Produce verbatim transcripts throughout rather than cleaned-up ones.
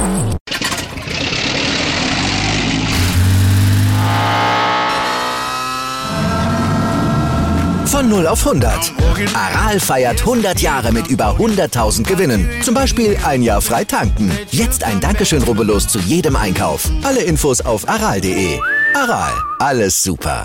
Von null auf hundert. Aral feiert hundert Jahre mit über hunderttausend Gewinnen. Zum Beispiel ein Jahr frei tanken. Jetzt ein Dankeschön, rubbellos zu jedem Einkauf. Alle Infos auf aral punkt de. Aral, alles super.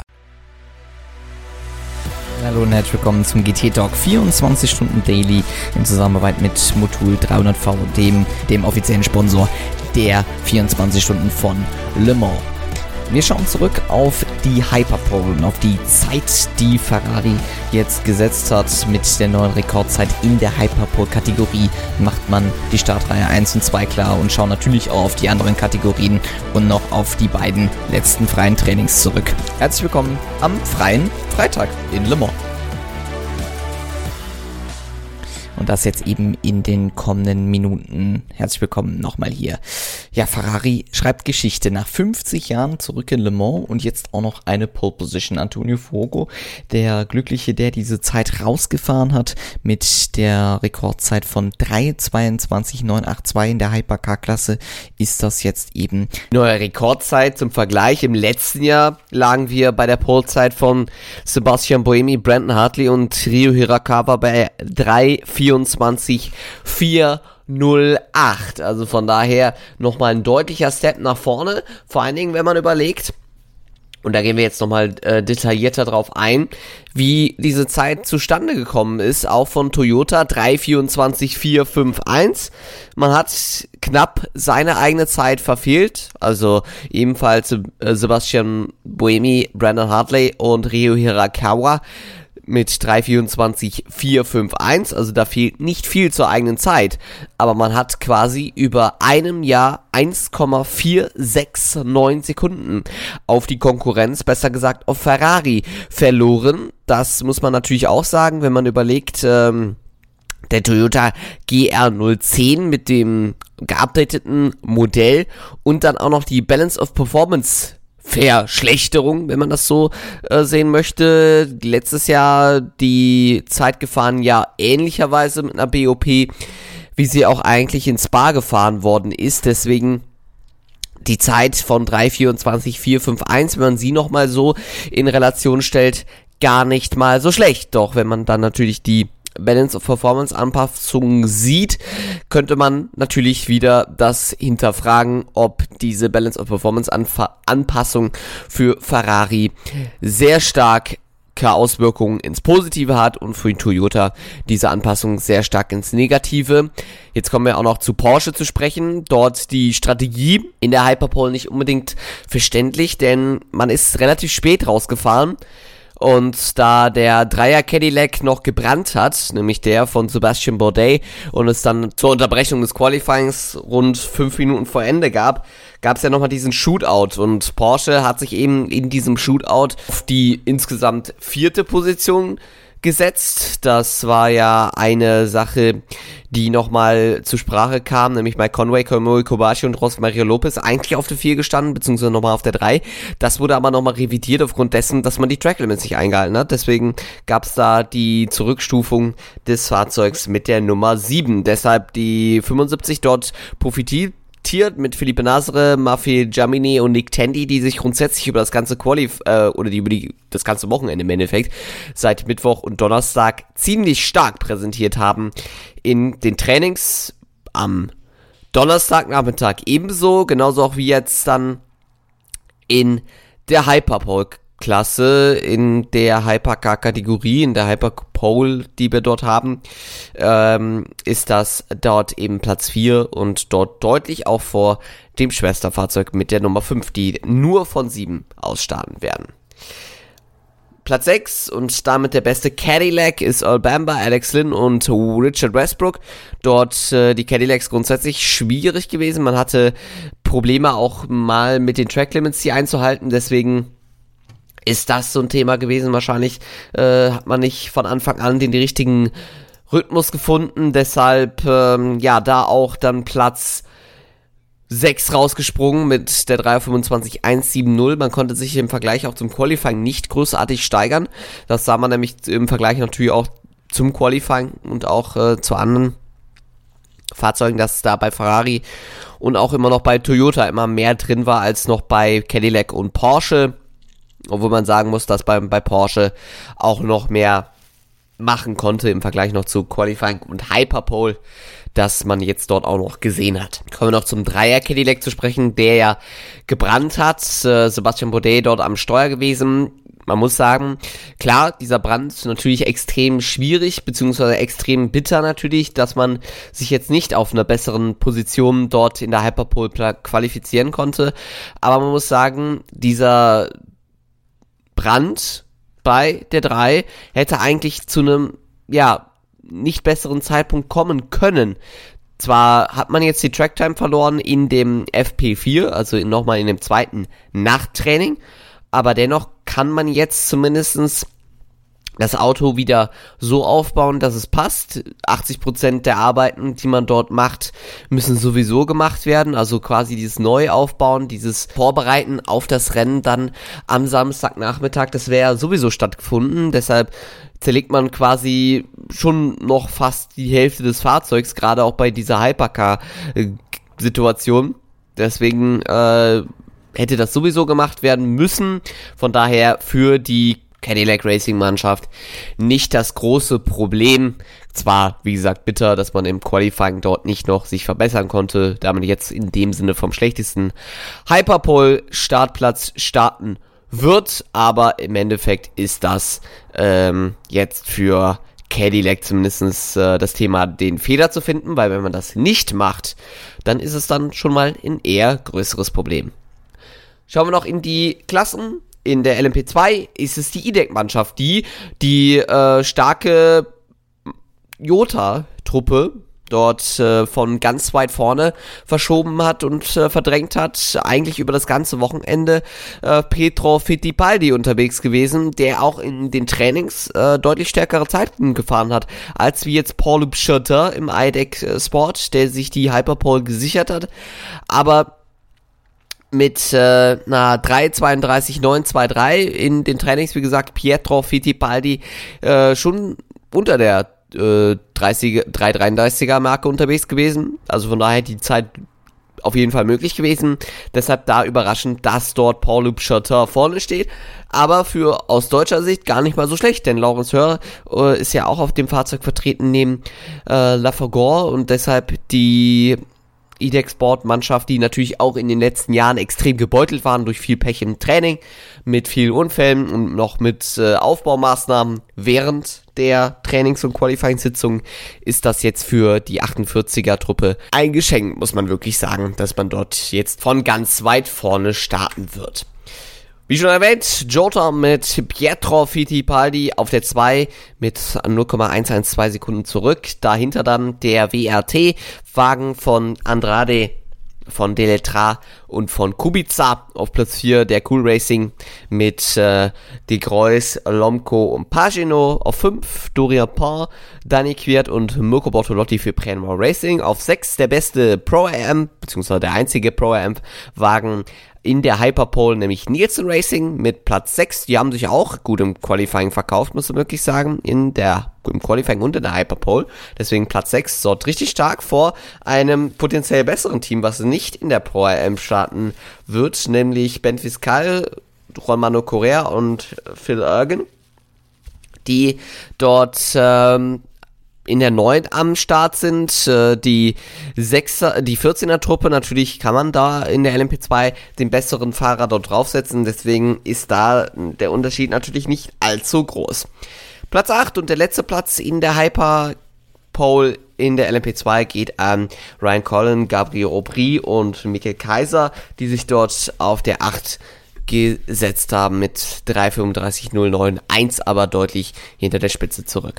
Hallo und herzlich willkommen zum G T Talk vierundzwanzig Stunden Daily in Zusammenarbeit mit Motul dreihundert V, dem, dem offiziellen Sponsor der vierundzwanzig Stunden von Le Mans. Wir schauen zurück auf die Hyperpole und auf die Zeit, die Ferrari jetzt gesetzt hat. Mit der neuen Rekordzeit in der Hyperpole-Kategorie macht man die Startreihe eins und zwei klar und schauen natürlich auch auf die anderen Kategorien und noch auf die beiden letzten freien Trainings zurück. Herzlich willkommen am freien Freitag in Le Mans. Und das jetzt eben in den kommenden Minuten. Herzlich willkommen nochmal hier. Ja, Ferrari schreibt Geschichte. Nach fünfzig Jahren zurück in Le Mans und jetzt auch noch eine Pole Position. Antonio Fuoco, der Glückliche, der diese Zeit rausgefahren hat mit der Rekordzeit von drei zweiundzwanzig neunhundertzweiundachtzig in der Hypercar-Klasse, ist das jetzt eben neue Rekordzeit. Zum Vergleich, im letzten Jahr lagen wir bei der Polezeit von Sebastian Buemi, Brandon Hartley und Ryo Hirakawa bei drei vierundzwanzig vierhundertacht. Also von daher nochmal ein deutlicher Step nach vorne. Vor allen Dingen, wenn man überlegt, und da gehen wir jetzt nochmal äh, detaillierter drauf ein, wie diese Zeit zustande gekommen ist, auch von Toyota, drei vierundzwanzig vierhunderteinundfünfzig. Man hat knapp seine eigene Zeit verfehlt, also ebenfalls äh, Sebastian Buemi, Brandon Hartley und Ryo Hirakawa mit drei vierundzwanzig vierhunderteinundfünfzig, also da fehlt nicht viel zur eigenen Zeit, aber man hat quasi über einem Jahr eins Komma vier sechs neun Sekunden auf die Konkurrenz, besser gesagt auf Ferrari, verloren. Das muss man natürlich auch sagen, wenn man überlegt, ähm, der Toyota G R null zehn mit dem geupdateten Modell und dann auch noch die Balance of Performance Verschlechterung, wenn man das so äh, sehen möchte. Letztes Jahr die Zeit gefahren, ja ähnlicherweise mit einer B O P, wie sie auch eigentlich in Spa gefahren worden ist. Deswegen die Zeit von drei vierundzwanzig vierhunderteinundfünfzig, wenn man sie nochmal so in Relation stellt, gar nicht mal so schlecht. Doch wenn man dann natürlich die Balance of Performance Anpassungen sieht, könnte man natürlich wieder das hinterfragen, ob diese Balance of Performance Anfa- Anpassung für Ferrari sehr stark Auswirkungen ins Positive hat und für Toyota diese Anpassung sehr stark ins Negative. Jetzt kommen wir auch noch zu Porsche zu sprechen. Dort die Strategie in der Hyperpole nicht unbedingt verständlich, denn man ist relativ spät rausgefahren. Und da der Dreier Cadillac noch gebrannt hat, nämlich der von Sebastian Bourdais, und es dann zur Unterbrechung des Qualifyings rund fünf Minuten vor Ende gab, gab es ja nochmal diesen Shootout. Und Porsche hat sich eben in diesem Shootout auf die insgesamt vierte Position gesetzt. Das war ja eine Sache, die nochmal zur Sprache kam, nämlich Mike Conway, Kamui Kobayashi und José María López eigentlich auf der vier gestanden, beziehungsweise nochmal auf der drei. Das wurde aber nochmal revidiert aufgrund dessen, dass man die Tracklimits nicht eingehalten hat. Deswegen gab es da die Zurückstufung des Fahrzeugs mit der Nummer sieben. Deshalb die fünfundsiebzig dort profitiert mit Felipe Nasr, Maffei Giamini und Nick Tandy, die sich grundsätzlich über das ganze Qualif äh, oder die über die, das ganze Wochenende im Endeffekt seit Mittwoch und Donnerstag ziemlich stark präsentiert haben in den Trainings am Donnerstagnachmittag ebenso, genauso auch wie jetzt dann in der Hyperpole Klasse, in der Hypercar-Kategorie, in der Hyperpole, die wir dort haben, ähm, ist das dort eben Platz vier und dort deutlich auch vor dem Schwesterfahrzeug mit der Nummer fünf, die nur von sieben aus starten werden. Platz sechs und damit der beste Cadillac ist Earl Bamber, Alex Lynn und Richard Westbrook. Dort äh, die Cadillacs grundsätzlich schwierig gewesen. Man hatte Probleme auch mal mit den Tracklimits die einzuhalten, deswegen ist das so ein Thema gewesen. Wahrscheinlich äh, hat man nicht von Anfang an den richtigen Rhythmus gefunden. Deshalb, ähm, ja, da auch dann Platz sechs rausgesprungen mit der drei fünfundzwanzig eins sieben null. Man konnte sich im Vergleich auch zum Qualifying nicht großartig steigern. Das sah man nämlich im Vergleich natürlich auch zum Qualifying und auch äh, zu anderen Fahrzeugen, dass da bei Ferrari und auch immer noch bei Toyota immer mehr drin war als noch bei Cadillac und Porsche. Obwohl man sagen muss, dass bei, bei Porsche auch noch mehr machen konnte im Vergleich noch zu Qualifying und Hyperpole, dass man jetzt dort auch noch gesehen hat. Kommen wir noch zum Dreier Cadillac zu sprechen, der ja gebrannt hat. Äh, Sebastian Bourdais dort am Steuer gewesen. Man muss sagen, klar, dieser Brand ist natürlich extrem schwierig, beziehungsweise extrem bitter natürlich, dass man sich jetzt nicht auf einer besseren Position dort in der Hyperpole qualifizieren konnte. Aber man muss sagen, dieser Brand bei der drei hätte eigentlich zu einem, ja, nicht besseren Zeitpunkt kommen können. Zwar hat man jetzt die Tracktime verloren in dem F P vier, also nochmal in dem zweiten Nachttraining, aber dennoch kann man jetzt zumindestens das Auto wieder so aufbauen, dass es passt. achtzig Prozent der Arbeiten, die man dort macht, müssen sowieso gemacht werden. Also quasi dieses Neuaufbauen, dieses Vorbereiten auf das Rennen dann am Samstagnachmittag, das wäre ja sowieso stattgefunden. Deshalb zerlegt man quasi schon noch fast die Hälfte des Fahrzeugs, gerade auch bei dieser Hypercar-Situation. Deswegen äh, hätte das sowieso gemacht werden müssen. Von daher für die Cadillac Racing Mannschaft nicht das große Problem. Zwar, wie gesagt, bitter, dass man im Qualifying dort nicht noch sich verbessern konnte, da man jetzt in dem Sinne vom schlechtesten Hyperpole Startplatz starten wird, aber im Endeffekt ist das ähm, jetzt für Cadillac zumindest äh, das Thema, den Fehler zu finden, weil wenn man das nicht macht, dann ist es dann schon mal ein eher größeres Problem. Schauen wir noch in die Klassen. In der L M P zwei ist es die I D E C-Mannschaft, die die äh, starke Jota-Truppe dort äh, von ganz weit vorne verschoben hat und äh, verdrängt hat. Eigentlich über das ganze Wochenende äh, Pietro Fittipaldi unterwegs gewesen, der auch in den Trainings äh, deutlich stärkere Zeiten gefahren hat, als wie jetzt Paul Schotter im I D E C Sport, der sich die Hyperpole gesichert hat. Aber mit äh, einer drei zweiunddreißig neun dreiundzwanzig in den Trainings, wie gesagt, Pietro Fittipaldi äh, schon unter der äh, drei dreiunddreißiger Marke unterwegs gewesen. Also von daher die Zeit auf jeden Fall möglich gewesen. Deshalb da überraschend, dass dort Paul Schotter vorne steht. Aber für aus deutscher Sicht gar nicht mal so schlecht, denn Laurens Hör äh, ist ja auch auf dem Fahrzeug vertreten neben äh, Lafagor und deshalb die I D E C-Sport-Mannschaft, die natürlich auch in den letzten Jahren extrem gebeutelt waren durch viel Pech im Training, mit vielen Unfällen und noch mit äh, Aufbaumaßnahmen während der Trainings- und Qualifying-Sitzungen, ist das jetzt für die achtundvierziger-Truppe ein Geschenk, muss man wirklich sagen, dass man dort jetzt von ganz weit vorne starten wird. Wie schon erwähnt, Jota mit Pietro Fittipaldi auf der zwei mit null Komma hundertzwölf Sekunden zurück. Dahinter dann der W R T-Wagen von Andrade, von Deletra und von Kubica. Auf Platz vier der Cool Racing mit äh, De Grois, Lomco und Pagino. Auf fünf Dorian Paul, Dani Quiert und Mirko Bortolotti für Prema Racing. Auf sechs der beste Pro-A M, beziehungsweise der einzige Pro-A M-Wagen in der Hyperpole, nämlich Nielsen Racing mit Platz sechs. Die haben sich auch gut im Qualifying verkauft, muss man wirklich sagen, in der, im Qualifying und in der Hyperpole. Deswegen Platz sechs sorgt richtig stark vor einem potenziell besseren Team, was nicht in der Pro-A M starten wird, nämlich Ben Fiscal, Romano Correa und Phil Ergen, die dort ähm, in der neun am Start sind. Äh, die sechser, die vierzehner Truppe, natürlich kann man da in der L M P zwei den besseren Fahrer dort draufsetzen, deswegen ist da der Unterschied natürlich nicht allzu groß. Platz acht und der letzte Platz in der Hyperpole in der L M P zwei geht an Ryan Collin, Gabriel Aubry und Michael Kaiser, die sich dort auf der acht gesetzt haben mit drei fünfunddreißig null neun, eins aber deutlich hinter der Spitze zurück.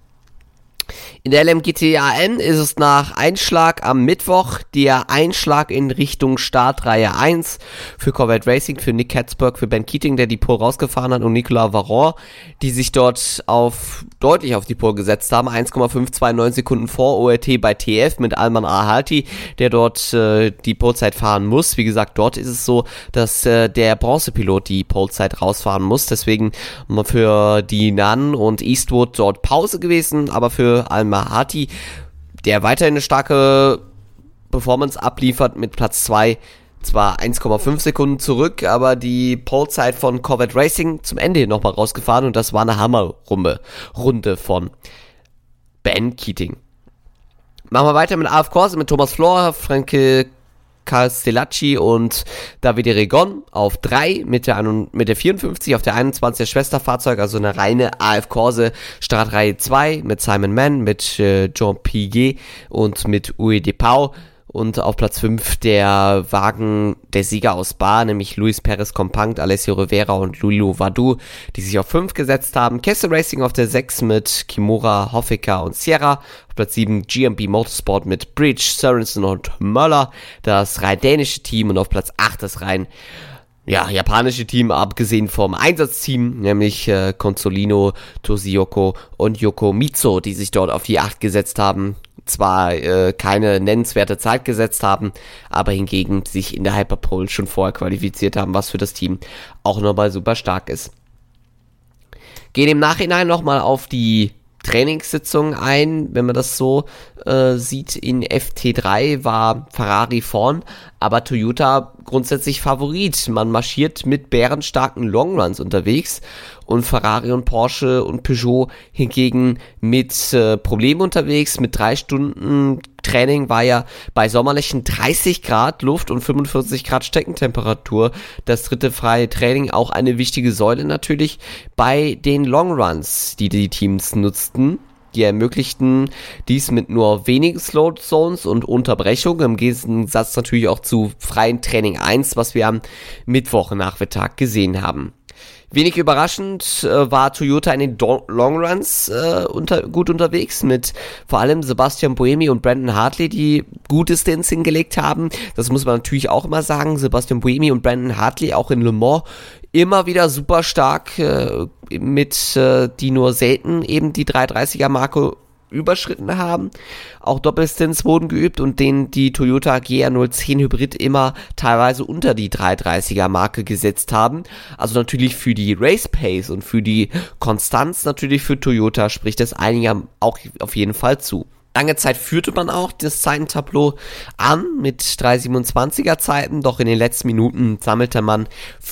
In der L M G T A N ist es nach Einschlag am Mittwoch der Einschlag in Richtung Startreihe eins für Corvette Racing, für Nick Katzberg, für Ben Keating, der die Pole rausgefahren hat, und Nicolas Varon, die sich dort auf deutlich auf die Pole gesetzt haben, eins Komma fünf zwei neun Sekunden vor O R T bei T F mit Alman Ahalti, der dort äh, die Polezeit fahren muss. Wie gesagt, dort ist es so, dass äh, der Bronzepilot die Polezeit rausfahren muss, deswegen für die Nunn und Eastwood dort Pause gewesen, aber für Alman Ahalti der weiterhin eine starke Performance abliefert mit Platz zwei. Zwar eins Komma fünf Sekunden zurück, aber die Polezeit von Corvette Racing zum Ende hin nochmal rausgefahren und das war eine Hammerrunde Runde von Ben Keating. Machen wir weiter mit A F Corse, mit Thomas Flor, Franke Castellacci und Davide Regon auf drei mit der, mit der vierundfünfzig, auf der einundzwanzig Schwesterfahrzeug, also eine reine A F Corse Startreihe zwei mit Simon Mann, mit äh, Jean Piguet und mit Uwe De Pau. Und auf Platz fünf der Wagen der Sieger aus Spa, nämlich Luis Perez Companc, Alessio Rivera und Lulu Vadu, die sich auf fünf gesetzt haben. Kessel Racing auf der sechs mit Kimura, Hoffica und Sierra. Auf Platz sieben G M B Motorsport mit Bridge, Sørensen und Möller, das rein dänische Team. Und auf Platz acht das rein ja, japanische Team, abgesehen vom Einsatzteam, nämlich äh, Consolino, Toshiyoko und Yokomitsu, die sich dort auf die acht gesetzt haben. Zwar äh, keine nennenswerte Zeit gesetzt haben, aber hingegen sich in der Hyperpole schon vorher qualifiziert haben, was für das Team auch nochmal super stark ist. Gehen im Nachhinein nochmal auf die Trainingssitzung ein, wenn man das so äh, sieht. In F T drei war Ferrari vorn, aber Toyota grundsätzlich Favorit. Man marschiert mit bärenstarken Longruns unterwegs und Ferrari und Porsche und Peugeot hingegen mit äh, Problemen unterwegs. Mit drei Stunden Training war ja bei sommerlichen dreißig Grad Luft und fünfundvierzig Grad Steckentemperatur das dritte freie Training auch eine wichtige Säule natürlich bei den Longruns, die die Teams nutzten. Die ermöglichten dies mit nur wenigen Slow Zones und Unterbrechungen, im Gegensatz natürlich auch zu freien Training eins, was wir am Mittwochnachmittag gesehen haben. Wenig überraschend äh, war Toyota in den Do- Longruns äh, unter, gut unterwegs, mit vor allem Sebastian Buemi und Brandon Hartley, die gute Stints hingelegt haben. Das muss man natürlich auch immer sagen. Sebastian Buemi und Brandon Hartley auch in Le Mans immer wieder super stark, äh, mit äh, die nur selten eben die dreihundertdreißiger Marke überschritten haben. Auch Doppelstints wurden geübt und den die Toyota G R null zehn Hybrid immer teilweise unter die dreihundertdreißiger Marke gesetzt haben. Also natürlich für die Race Pace und für die Konstanz natürlich für Toyota spricht das einiger auch auf jeden Fall zu. Lange Zeit führte man auch das Zeitentableau an mit drei siebenundzwanziger Zeiten, doch in den letzten Minuten sammelte man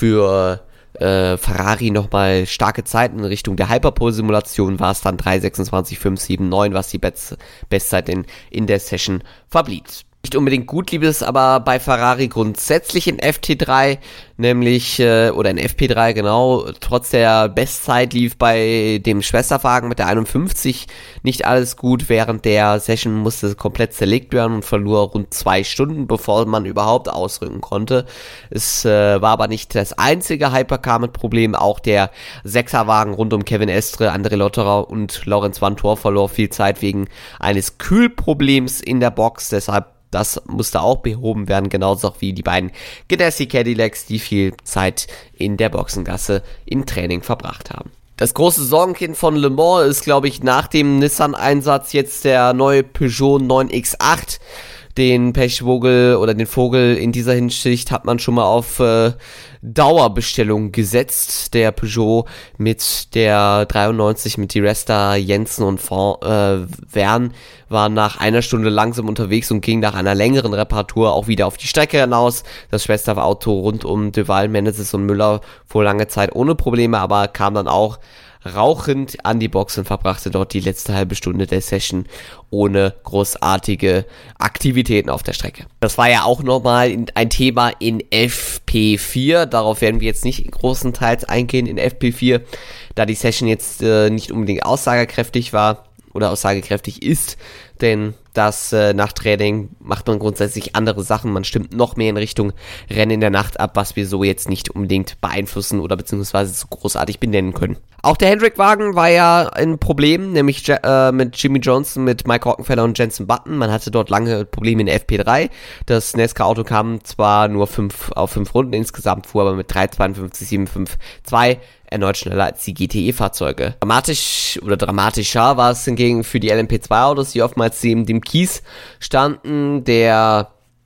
für Äh, Ferrari nochmal starke Zeiten in Richtung der Hyperpole-Simulation, war es dann drei sechsundzwanzig fünf sieben neun, was die Best- Bestzeit in, in der Session verblieb. Nicht unbedingt gut lieb es aber bei Ferrari grundsätzlich in F T drei, nämlich, äh, oder in F P drei genau, trotz der Bestzeit lief bei dem Schwesterwagen mit der einundfünfzig nicht alles gut. Während der Session musste komplett zerlegt werden und verlor rund zwei Stunden, bevor man überhaupt ausrücken konnte. Es äh, war aber nicht das einzige Hypercar mit Problem, auch der Sechserwagen rund um Kevin Estre, André Lotterer und Laurens Vanthoor verlor viel Zeit wegen eines Kühlproblems in der Box, deshalb das musste auch behoben werden, genauso auch wie die beiden Ganassi Cadillacs, die viel Zeit in der Boxengasse im Training verbracht haben. Das große Sorgenkind von Le Mans ist, glaube ich, nach dem Nissan-Einsatz jetzt der neue Peugeot neun X acht. Den Pechvogel oder den Vogel in dieser Hinsicht hat man schon mal auf äh, Dauerbestellung gesetzt. Der Peugeot mit der dreiundneunzig mit die Resta, Jensen und äh, Vern waren nach einer Stunde langsam unterwegs und ging nach einer längeren Reparatur auch wieder auf die Strecke hinaus. Das Schwesterauto rund um Duval, Menezes und Müller fuhr lange Zeit ohne Probleme, aber kam dann auch rauchend an die Box und verbrachte dort die letzte halbe Stunde der Session ohne großartige Aktivitäten auf der Strecke. Das war ja auch nochmal ein Thema in F P vier, darauf werden wir jetzt nicht großenteils eingehen in F P vier, da die Session jetzt äh, nicht unbedingt aussagekräftig war oder aussagekräftig ist, denn das äh, nach Training macht man grundsätzlich andere Sachen, man stimmt noch mehr in Richtung Rennen in der Nacht ab, was wir so jetzt nicht unbedingt beeinflussen oder beziehungsweise so großartig benennen können. Auch der Hendrick-Wagen war ja ein Problem, nämlich äh, mit Jimmy Johnson, mit Mike Rockenfeller und Jenson Button. Man hatte dort lange Probleme in der F P drei. Das NASCAR-Auto kam zwar nur fünf auf fünf Runden insgesamt, fuhr aber mit drei zweiundfünfzig sieben fünf zwei erneut schneller als die G T E-Fahrzeuge. Dramatisch oder dramatischer war es hingegen für die L M P zwei Autos, die oftmals neben dem Kies standen. Der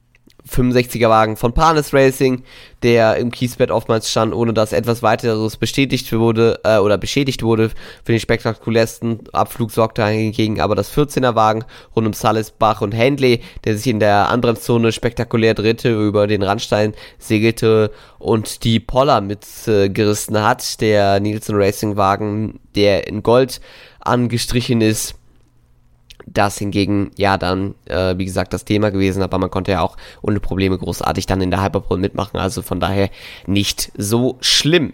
fünfundsechziger Wagen von Panis Racing, der im Kiesbett oftmals stand, ohne dass etwas weiteres bestätigt wurde äh, oder beschädigt wurde. Für den spektakulärsten Abflug sorgte hingegen aber das vierzehner Wagen rund um Salzbach und Handley, der sich in der anderen Zone spektakulär dritte, über den Randstein segelte und die Poller mitgerissen äh, hat. Der Nielsen Racing Wagen, der in Gold angestrichen ist. Das hingegen, ja, dann, äh, wie gesagt, das Thema gewesen, aber man konnte ja auch ohne Probleme großartig dann in der Hyperpole mitmachen, also von daher nicht so schlimm.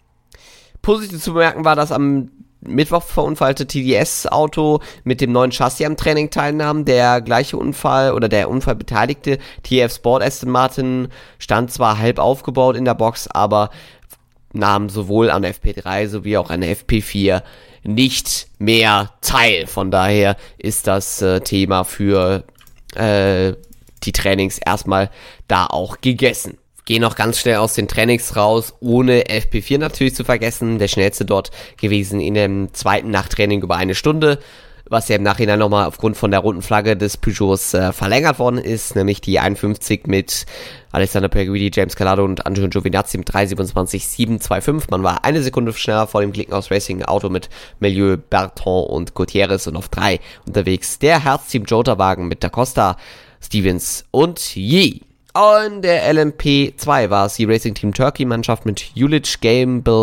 Positiv zu bemerken war, dass am Mittwoch verunfallte T D S-Auto mit dem neuen Chassis am Training teilnahm. Der gleiche Unfall oder der Unfallbeteiligte T F Sport Aston Martin stand zwar halb aufgebaut in der Box, aber nahm sowohl an F P drei sowie auch an F P vier nicht mehr teil. Von daher ist das äh, Thema für äh, die Trainings erstmal da auch gegessen. Gehen noch ganz schnell aus den Trainings raus, ohne F P vier natürlich zu vergessen. Der schnellste dort gewesen in dem zweiten Nachttraining über eine Stunde, was ja im Nachhinein nochmal aufgrund von der roten Flagge des Peugeots äh, verlängert worden ist, nämlich die einundfünfzig mit Alessandro Perguidi, James Calado und Antonio Giovinazzi mit drei siebenundzwanzig sieben zwei fünf. Man war eine Sekunde schneller vor dem Glickenhaus Racing Auto mit Melieu, Bertrand und Gutierrez und auf drei unterwegs der Herzteam Jota Wagen mit Da Costa, Stevens und Yee. Und der L M P zwei war es die Racing Team Turkey Mannschaft mit Julic, Gamble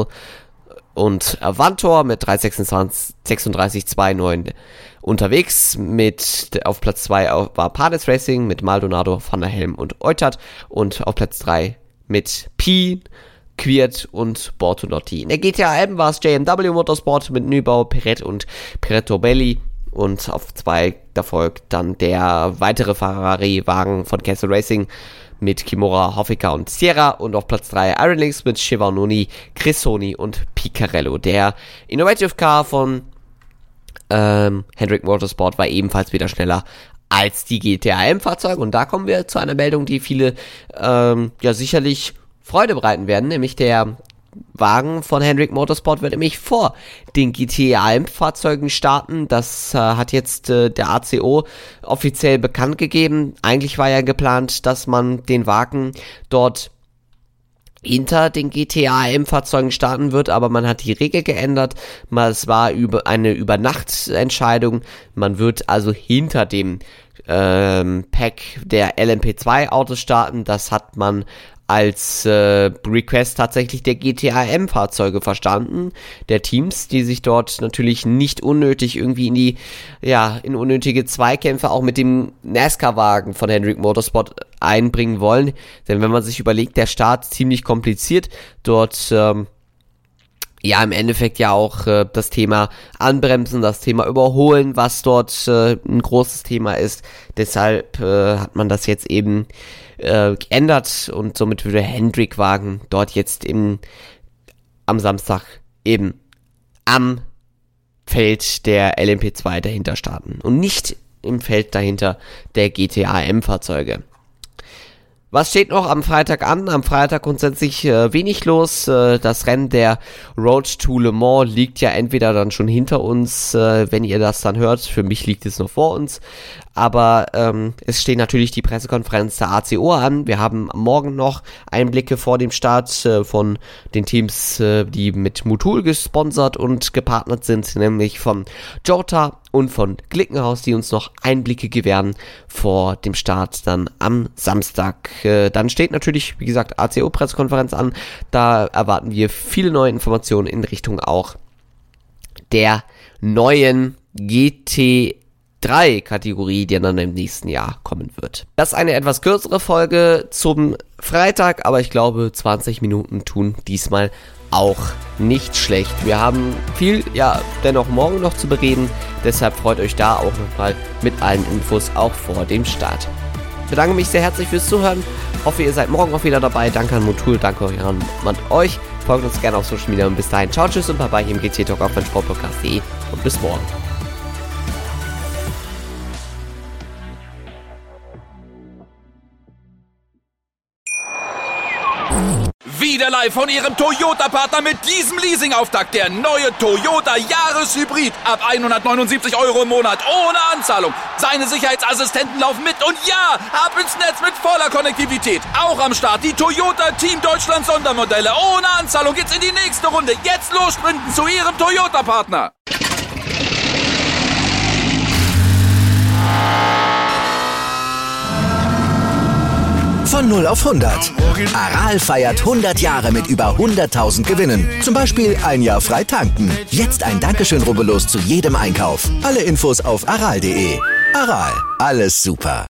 und Avantor mit drei sechsunddreißig zwei neun unterwegs. Mit auf Platz zwei war Panis Racing mit Maldonado, Van der Helm und Eutert und auf Platz drei mit P, Quiert und Bortolotti. In der G T A M war es J M W Motorsport mit Neubau, Perret und Piretto-Belli und auf zwei da folgt dann der weitere Ferrari-Wagen von Castle Racing mit Kimura, Hoffica und Sierra und auf Platz drei Iron Lynx mit Schiavononi, Cressoni und Picarello. Der Innovative Car von ähm, Hendrick Motorsport war ebenfalls wieder schneller als die G T A M-Fahrzeuge und da kommen wir zu einer Meldung, die viele ähm, ja sicherlich Freude bereiten werden, nämlich der Wagen von Hendrick Motorsport wird nämlich vor den G T A M-Fahrzeugen starten. Das äh, hat jetzt äh, der A C O offiziell bekannt gegeben. Eigentlich war ja geplant, dass man den Wagen dort hinter den G T A M-Fahrzeugen starten wird, aber man hat die Regel geändert. Es war über eine Übernachtentscheidung. Man wird also hinter dem ähm, Pack der L M P zwei Autos starten. Das hat man als äh, Request tatsächlich der G T A M-Fahrzeuge verstanden, der Teams, die sich dort natürlich nicht unnötig irgendwie in die, ja, in unnötige Zweikämpfe auch mit dem NASCAR-Wagen von Hendrick Motorsport einbringen wollen, denn wenn man sich überlegt, der Start ziemlich kompliziert, dort, ähm, ja, im Endeffekt ja auch äh, das Thema Anbremsen, das Thema Überholen, was dort äh, ein großes Thema ist. Deshalb äh, hat man das jetzt eben äh, geändert und somit würde Hendrick-Wagen dort jetzt im, am Samstag eben am Feld der L M P zwei dahinter starten und nicht im Feld dahinter der G T A M-Fahrzeuge. Was steht noch am Freitag an? Am Freitag grundsätzlich äh, wenig los. Äh, das Rennen der Road to Le Mans liegt ja entweder dann schon hinter uns, äh, wenn ihr das dann hört. Für mich liegt es noch vor uns. Aber ähm, es steht natürlich die Pressekonferenz der A C O an. Wir haben morgen noch Einblicke vor dem Start äh, von den Teams, äh, die mit Motul gesponsert und gepartnert sind, nämlich von Jota und von Glickenhaus, die uns noch Einblicke gewähren vor dem Start dann am Samstag. Äh, dann steht natürlich, wie gesagt, A C O-Pressekonferenz an. Da erwarten wir viele neue Informationen in Richtung auch der neuen G T drei Kategorie, die dann im nächsten Jahr kommen wird. Das ist eine etwas kürzere Folge zum Freitag, aber ich glaube, zwanzig Minuten tun diesmal auch nicht schlecht. Wir haben viel, ja, dennoch morgen noch zu bereden, deshalb freut euch da auch nochmal mit allen Infos auch vor dem Start. Ich bedanke mich sehr herzlich fürs Zuhören, hoffe ihr seid morgen auch wieder dabei, danke an Motul, danke an euch, folgt uns gerne auf Social Media und bis dahin, ciao, tschüss und bye bye hier im G T Talk auf meinsportpodcast punkt de und bis morgen. Wieder wir live von Ihrem Toyota-Partner mit diesem Leasing-Auftakt. Der neue Toyota Jahreshybrid. Ab hundertneunundsiebzig Euro im Monat. Ohne Anzahlung. Seine Sicherheitsassistenten laufen mit. Und ja, ab ins Netz mit voller Konnektivität. Auch am Start die Toyota Team Deutschland Sondermodelle. Ohne Anzahlung geht's in die nächste Runde. Jetzt los sprinten zu Ihrem Toyota-Partner. Von null auf hundert. Aral feiert hundert Jahre mit über hunderttausend Gewinnen. Zum Beispiel ein Jahr frei tanken. Jetzt ein Dankeschön, rubbellos zu jedem Einkauf. Alle Infos auf aral punkt de. Aral, alles super.